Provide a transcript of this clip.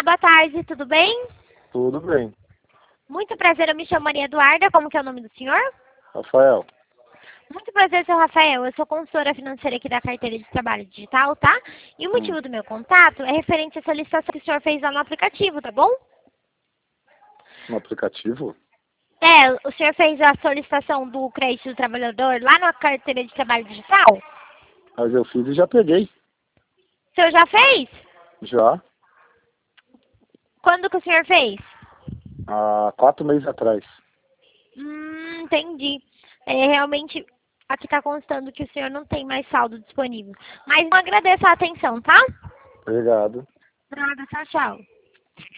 boa tarde, tudo bem? Tudo bem. Muito prazer, eu me chamo Maria Eduarda, como que é o nome do senhor? Rafael. Muito prazer, seu Rafael, eu sou consultora financeira aqui da carteira de trabalho digital, tá? E o motivo do meu contato é referente a essa solicitação que o senhor fez lá no aplicativo, tá bom? No aplicativo? É, o senhor fez a solicitação do crédito do trabalhador lá na carteira de trabalho digital? Mas eu fiz e já peguei. O senhor já fez? Já. Quando que o senhor fez? Há 4 meses atrás. Entendi. Realmente, aqui está constando que o senhor não tem mais saldo disponível. Mas eu agradeço a atenção, tá? Obrigado. Nada, tchau, tchau.